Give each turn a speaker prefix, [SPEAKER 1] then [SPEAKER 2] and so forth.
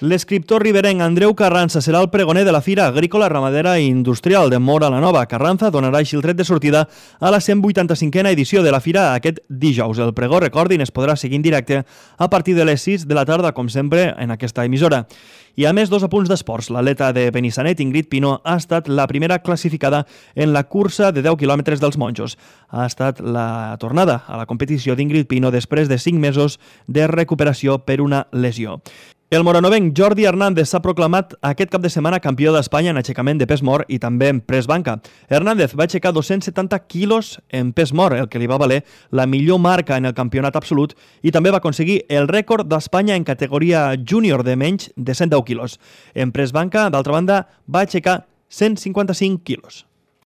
[SPEAKER 1] L'escriptor riberenc Andreu Carranza serà el pregoner de la Fira Agrícola, Ramadera i Industrial de Móra la Nova. Carranza donarà així el tret de sortida a la 185a edició de la Fira aquest dijous. El pregó, recordin, es podrà seguir en directe a partir de les 6 de la tarda, com sempre, en aquesta emissora. I a més, 2 apunts d'esports. L'atleta de Benissanet, Ingrid Pino, ha estat la primera classificada en la cursa de 10 quilòmetres dels Monjos. Ha estat la tornada a la competició d'Ingrid Pino després de 5 mesos de recuperació per una lesió. El moranovenc Jordi Hernández s'ha proclamat aquest cap de setmana campió d'Espanya en aixecament de pes mort i també en pes banca. Hernández va aixecar 270 quilos en pes mort, el que li va valer la millor marca en el campionat absolut, i també va aconseguir el rècord d'Espanya en categoria júnior de menys de 110 quilos. En pes banca, d'altra banda, va aixecar 155 quilos.